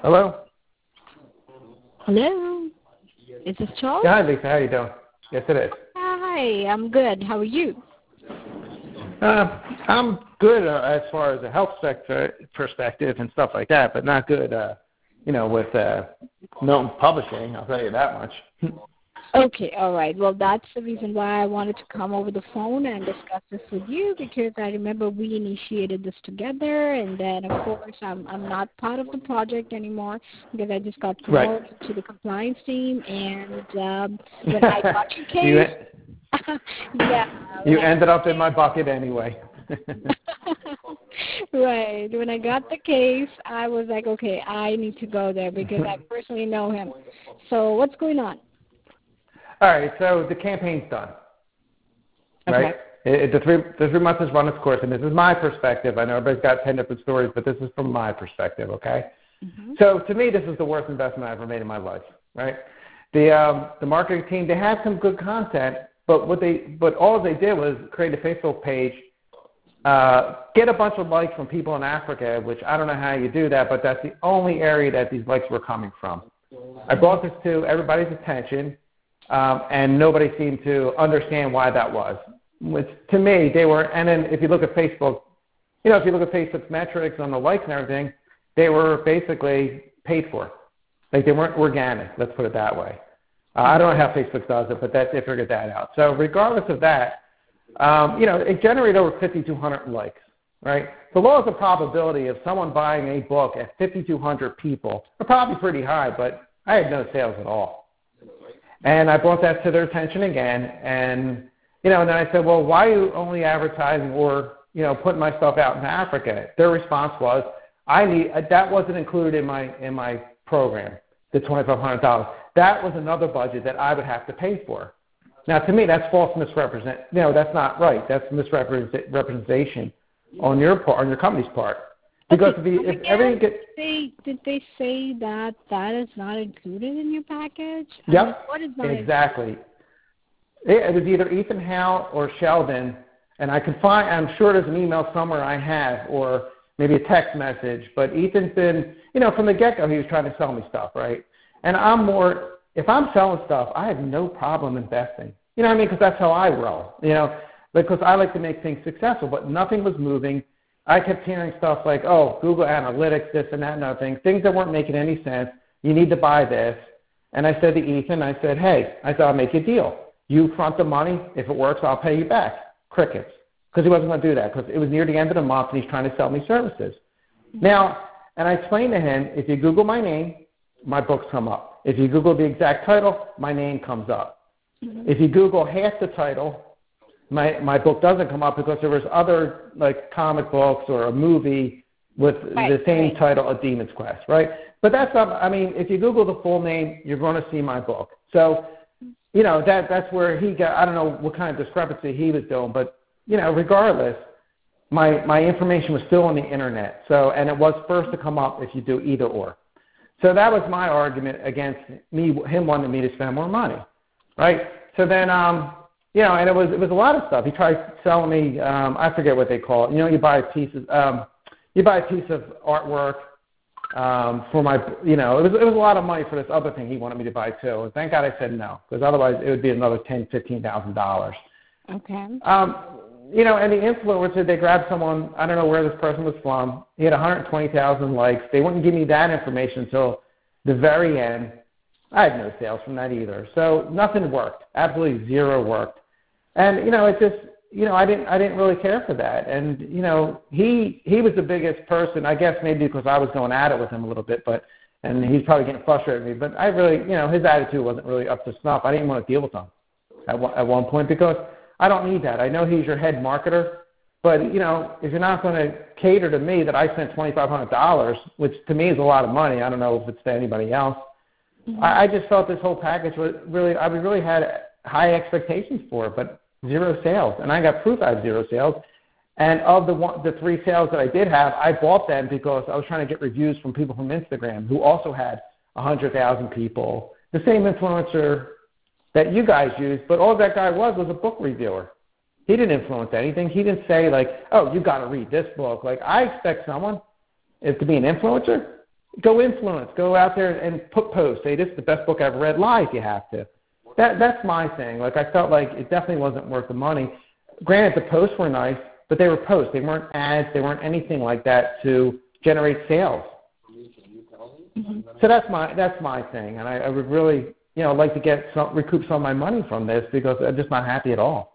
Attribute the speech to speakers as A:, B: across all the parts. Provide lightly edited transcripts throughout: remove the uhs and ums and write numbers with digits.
A: Hello?
B: Hello? Is this Charles?
A: Yeah, hi, Lisa. How you doing? Yes, it is.
B: Hi, I'm good. How are you?
A: I'm good as far as the health sector perspective and stuff like that, but not good, with Milton Publishing. I'll tell you that much.
B: Okay, all right. Well, that's the reason why I wanted to come over the phone and discuss this with you, because I remember we initiated this together, and then, of course, I'm not part of the project anymore because I just got promoted to the compliance team, and when I got your case,
A: you ended up in my bucket anyway.
B: Right. When I got the case, I was like, okay, I need to go there because I personally know him. So what's going on?
A: All right, so the campaign's done, right?
B: Okay.
A: The 3 months has run its course, and this is my perspective. I know everybody's got 10 different stories, but this is from my perspective, okay? Mm-hmm. So to me, this is the worst investment I've ever made in my life, right? The marketing team, they had some good content, but all they did was create a Facebook page, get a bunch of likes from people in Africa, which I don't know how you do that, but that's the only area that these likes were coming from. I brought this to everybody's attention. And nobody seemed to understand why that was. Which, to me, they were, and then if you look at Facebook, if you look at Facebook's metrics on the likes and everything, they were basically paid for. Like they weren't organic, let's put it that way. I don't know how Facebook does it, but they figured that out. So regardless of that, it generated over 5,200 likes, right? The law of the probability of someone buying a book at 5,200 people are probably pretty high, but I had no sales at all. And I brought that to their attention again, and then I said, well, why are you only advertising or putting my stuff out in Africa? Their response was, that wasn't included in my program, the $2,500. That was another budget that I would have to pay for. Now, to me, that's false misrepresent. That's not right. That's misrepresentation on your part, on your company's part. Because if everything gets...
B: Did they say that is not included in your package?
A: Yep,
B: what is not
A: exactly. It was either Ethan Howe or Sheldon, and I'm sure there's an email somewhere I have, or maybe a text message, but Ethan's been, from the get-go, he was trying to sell me stuff, right? And if I'm selling stuff, I have no problem investing. You know what I mean? Because that's how I roll, because I like to make things successful, but nothing was moving. I kept hearing stuff like, oh, Google Analytics, this and that and other things, things that weren't making any sense. You need to buy this. And I said to Ethan, hey, I'll make you a deal. You front the money. If it works, I'll pay you back. Crickets. Because he wasn't going to do that because it was near the end of the month and he's trying to sell me services. Now, and I explained to him, if you Google my name, my books come up. If you Google the exact title, my name comes up. Mm-hmm. If you Google half the title, my book doesn't come up because there was other like comic books or a movie with the same title, A Demon's Quest, right? But that's not, if you Google the full name, you're going to see my book. So, that's where he got, I don't know what kind of discrepancy he was doing, but, regardless, my information was still on the internet. So, and it was first to come up if you do either or. So that was my argument against him wanting me to spend more money, right? So then, and it was a lot of stuff. He tried selling me, I forget what they call it. You buy a piece of artwork for my, it was a lot of money for this other thing he wanted me to buy too. And thank God I said no, because otherwise it would be another $10,000-$15,000.
B: Okay.
A: And the influencer, they grabbed someone, I don't know where this person was from. He had 120,000 likes. They wouldn't give me that information until the very end. I had no sales from that either. So nothing worked. Absolutely zero worked. And, it just, I didn't really care for that. And, he was the biggest person, I guess maybe because I was going at it with him a little bit, and he's probably getting frustrated with me. But I really, his attitude wasn't really up to snuff. I didn't want to deal with him at one point because I don't need that. I know he's your head marketer, but, if you're not going to cater to me that I spent $2,500, which to me is a lot of money, I don't know if it's to anybody else. Mm-hmm. I just felt this whole package was really, I really had high expectations for it, but zero sales. And I got proof I had zero sales. And of the 3 sales that I did have, I bought them because I was trying to get reviews from people from Instagram who also had 100,000 people. The same influencer that you guys use, but all that guy was a book reviewer. He didn't influence anything. He didn't say like, oh, you got to read this book. Like I expect someone to be an influencer. go influence. Go out there and put posts. Say, this is the best book I've read. Lie if you have to. That's my thing. Like, I felt like it definitely wasn't worth the money. Granted, the posts were nice, but they were posts. They weren't ads. They weren't anything like that to generate sales.
B: Mm-hmm.
A: So that's my thing, and I would really, like to recoup some of my money from this because I'm just not happy at all.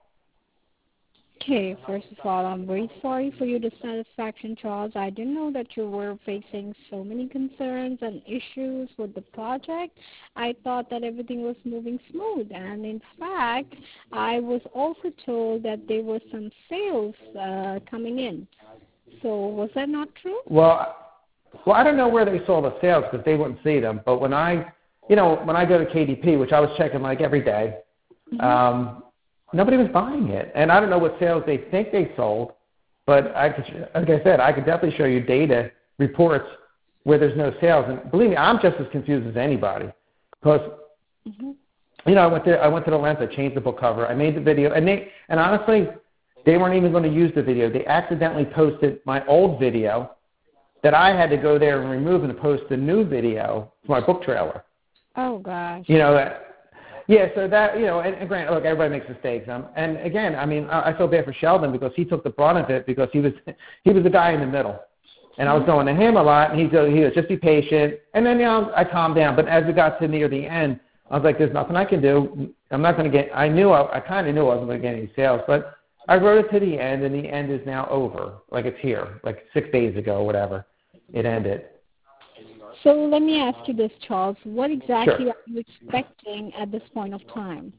B: Okay, first of all, I'm very sorry for your dissatisfaction, Charles. I didn't know that you were facing so many concerns and issues with the project. I thought that everything was moving smooth, and in fact, I was also told that there were some sales coming in. So was that not true?
A: Well, I don't know where they saw the sales because they wouldn't see them. But when I go to KDP, which I was checking like every day,
B: Mm-hmm.
A: Nobody was buying it. And I don't know what sales they think they sold, but like I said, I could definitely show you data reports where there's no sales. And believe me, I'm just as confused as anybody because, I went to the lens, I changed the book cover, I made the video, and honestly, they weren't even going to use the video. They accidentally posted my old video that I had to go there and remove and post the new video for my book trailer.
B: Oh, gosh.
A: Yeah, so that, and granted, look, everybody makes mistakes. And again, I mean, I feel bad for Sheldon because he took the brunt of it because he was the guy in the middle. And I was going to him a lot, and he goes, just be patient. And then, I calmed down. But as it got to near the end, I was like, there's nothing I can do. I'm not going to get, I kind of knew I wasn't going to get any sales. But I wrote it to the end, and the end is now over. Like, it's here, like 6 days ago or whatever. It ended.
B: So let me ask you this, Charles. What exactly
A: Sure.
B: are you expecting at this point of time?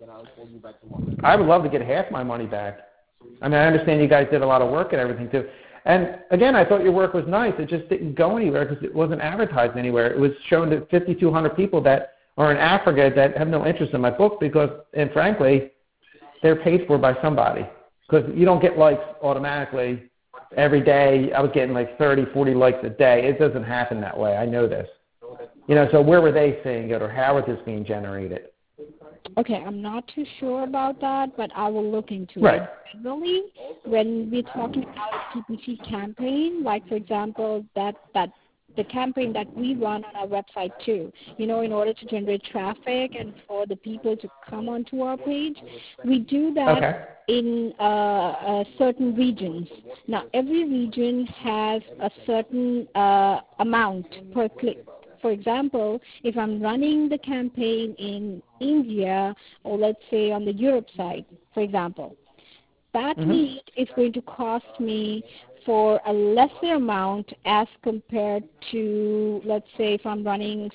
A: I would love to get half my money back. I mean, I understand you guys did a lot of work and everything too. And again, I thought your work was nice. It just didn't go anywhere because it wasn't advertised anywhere. It was shown to 5,200 people that are in Africa that have no interest in my book because, and frankly, they're paid for by somebody because you don't get likes automatically. Every day, I was getting like 30, 40 likes a day. It doesn't happen that way. I know this. So where were they seeing it or how is this being generated?
B: Okay, I'm not too sure about that, but I will look into
A: Right.
B: it. Really, when we're talking about a PPC campaign, like, for example, that the campaign that we run on our website too, in order to generate traffic and for the people to come onto our page, we do that.
A: Okay.
B: In certain regions. Now, every region has a certain amount per click. For example, if I'm running the campaign in India, or let's say on the Europe side, for example, that lead is going to cost me for a lesser amount as compared to, let's say, if I'm running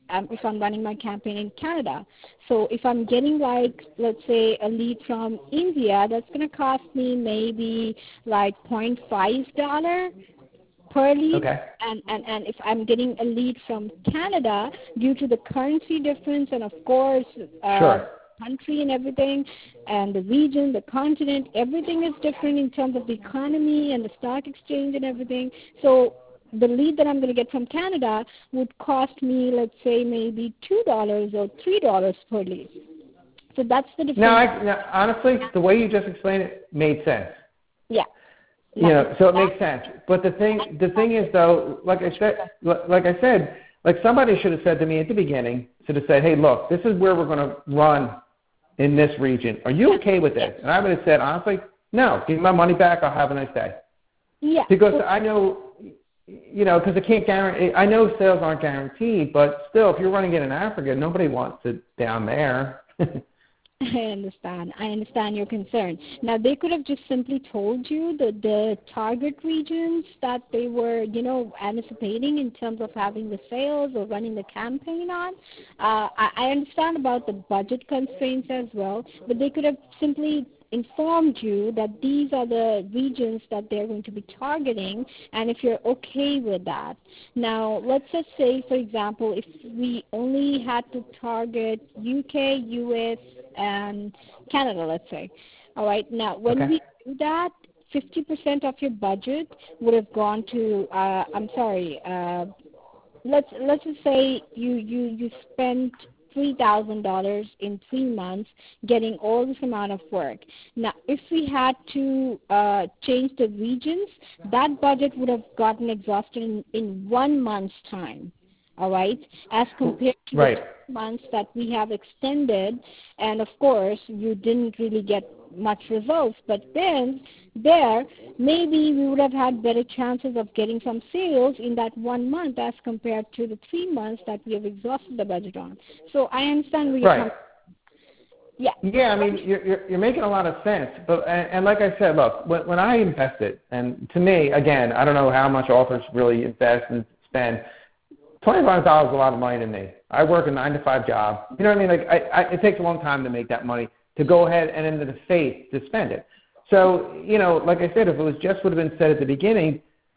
B: my campaign in Canada. So if I'm getting like, let's say, a lead from India, that's going to cost me maybe like $0.5 per lead. Okay. And if I'm getting a lead from Canada, due to the currency difference and of course
A: Sure.
B: country and everything, and the region, the continent, everything is different in terms of the economy and the stock exchange and everything. So the lead that I'm going to get from Canada would cost me, let's say, maybe $2 or $3 per lead. So that's the difference.
A: Now, honestly, the way you just explained it made sense.
B: Yeah.
A: So it makes sense. But the thing is, though, like I said, like somebody should have said to me at the beginning, should have said, hey, look, this is where we're going to run in this region. Are you okay with this? And I would have said, honestly, no, give me my money back. I'll have a nice day.
B: Yeah.
A: Because I know, because I can't guarantee, I know sales aren't guaranteed, but still, if you're running it in Africa, nobody wants it down there.
B: I understand your concern. Now, they could have just simply told you the target regions that they were, anticipating in terms of having the sales or running the campaign on. I understand about the budget constraints as well, but they could have simply informed you that these are the regions that they're going to be targeting, and if you're okay with that. Now, let's just say, for example, if we only had to target UK, US, and Canada, let's say. All right. Now, when we do that, 50% of your budget would have gone to. Let's just say you spent $3,000 in 3 months getting all this amount of work. Now, if we had to change the regions, that budget would have gotten exhausted in 1 month's time. all right, as compared to
A: right.
B: the 2 months that we have extended. And, of course, you didn't really get much results. But then there, maybe we would have had better chances of getting some sales in that 1 month as compared to the 3 months that we have exhausted the budget on. So I understand where you're
A: Right.
B: coming. Yeah.
A: Yeah, I mean, you're making a lot of sense. But and like I said, look, when I invested, and to me, again, I don't know how much authors really invest and spend. $25 is a lot of money to me. I work a 9-to-5 job. You know what I mean? Like, it takes a long time to make that money to go ahead and into the faith to spend it. So, you know, like I said, if it was just would have been said at the beginning,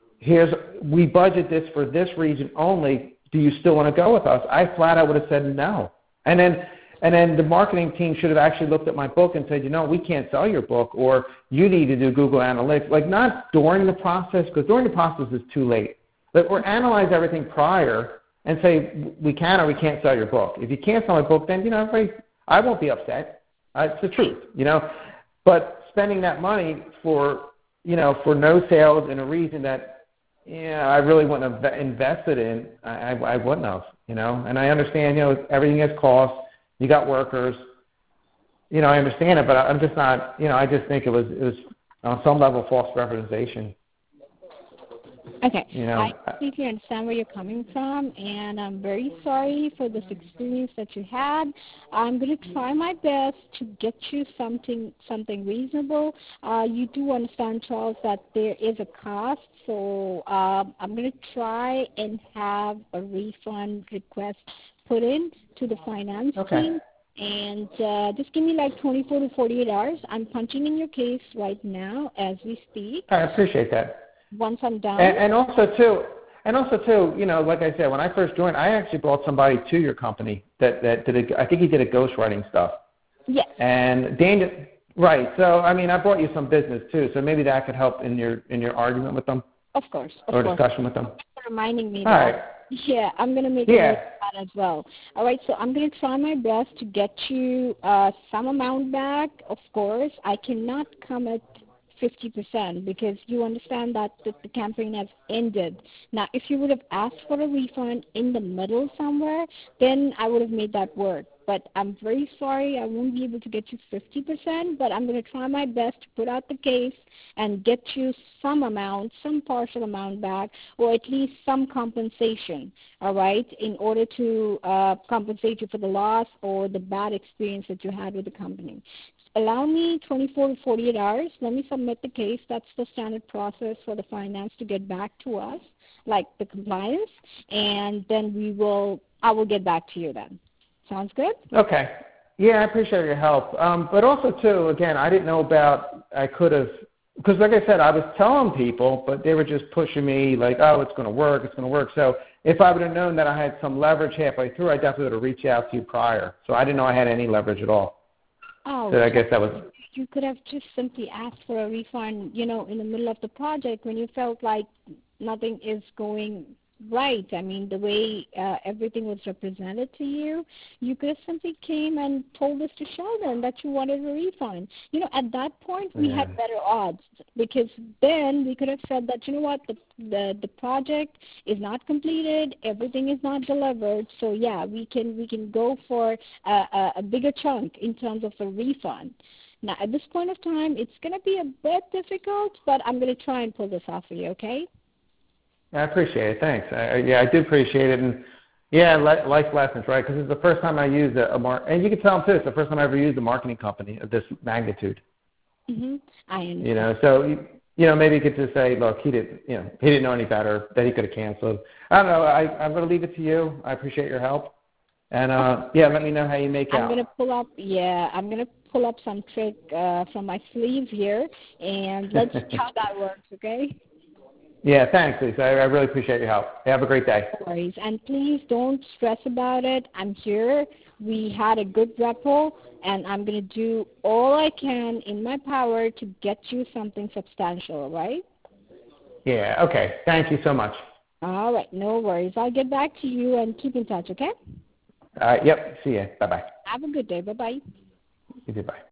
A: we budget this for this region only. Do you still want to go with us? I flat out would have said no. And then the marketing team should have actually looked at my book and said, you know, we can't sell your book, or you need to do Google Analytics. Like, not during the process, because during the process is too late. But or analyze everything prior and say we can or we can't sell your book. If you can't sell my book, then, you know, I won't be upset. It's the truth, you know. But spending that money for, you know, for no sales in a region that, I really wouldn't have invested in, I wouldn't have, you know. And I understand, you know, everything has costs. You got workers. You know, I understand it, but I'm just not, you know, I just think it was on some level false representation.
B: Okay,
A: you know,
B: I completely understand where you're coming from, and I'm very sorry for this experience that you had. I'm going to try my best to get you something reasonable. You do understand, Charles, that there is a cost, so I'm going to try and have a refund request put in to the finance team. And just give me like 24 to 48 hours. I'm punching in your case right now as we speak.
A: I appreciate that.
B: Once I'm done.
A: And also too, you know, like I said, when I first joined, I actually brought somebody to your company that did I think he did a ghostwriting stuff.
B: Yes.
A: And Daniel, right. So I mean, I brought you some business too. So maybe that could help in your argument with them.
B: Of course.
A: Or discussion with them.
B: Thanks for reminding me.
A: All right.
B: Yeah, I'm going to make a note of that as well. All right, so I'm going to try my best to get you some amount back. Of course, I cannot come at 50% because you understand that the campaign has ended. Now, if you would have asked for a refund in the middle somewhere, then I would have made that work. But I'm very sorry, I won't be able to get you 50%, but I'm going to try my best to put out the case and get you some amount, some partial amount back, or at least some compensation, all right, in order to compensate you for the loss or the bad experience that you had with the company. Allow me 24 to 48 hours. Let me submit the case. That's the standard process for the finance to get back to us, like the compliance, and then I will get back to you then. Sounds good?
A: Okay. Yeah, I appreciate your help. But also, too, again, I didn't know because like I said, I was telling people, but they were just pushing me like, oh, it's going to work, it's going to work. So if I would have known that I had some leverage halfway through, I definitely would have reached out to you prior. So I didn't know I had any leverage at all.
B: Oh,
A: so I guess that was.
B: You could have just simply asked for a refund, you know, in the middle of the project when you felt like nothing is going right. I mean, the way everything was represented to you, you could have simply came and told us to Sheldon that you wanted a refund. You know, at that point, we had better odds because then we could have said that, you know what, the project is not completed, everything is not delivered, so yeah, we can go for a bigger chunk in terms of a refund. Now, at this point of time, it's going to be a bit difficult, but I'm going to try and pull this off for you, okay?
A: I appreciate it. Thanks. I do appreciate it. And, yeah, life lessons, right? Because it's the first time I used and you can tell them, too, it's the first time I ever used a marketing company of this magnitude.
B: Mm-hmm. I understand.
A: You know, so, you know, maybe you could just say, look, he didn't know any better, that he could have canceled. I don't know. I'm going to leave it to you. I appreciate your help. And, let me know how you make out.
B: I'm going to pull up some trick from my sleeve here, and let's see how that works, okay?
A: Yeah, thanks, Lisa. I really appreciate your help. Have a great day.
B: No worries. And please don't stress about it. I'm here. We had a good repo, and I'm going to do all I can in my power to get you something substantial, all right?
A: Yeah, okay. Thank you so much.
B: All right, no worries. I'll get back to you and keep in touch, okay?
A: Yep. See ya. Bye-bye.
B: Have a good day. Bye-bye.
A: You too. Bye.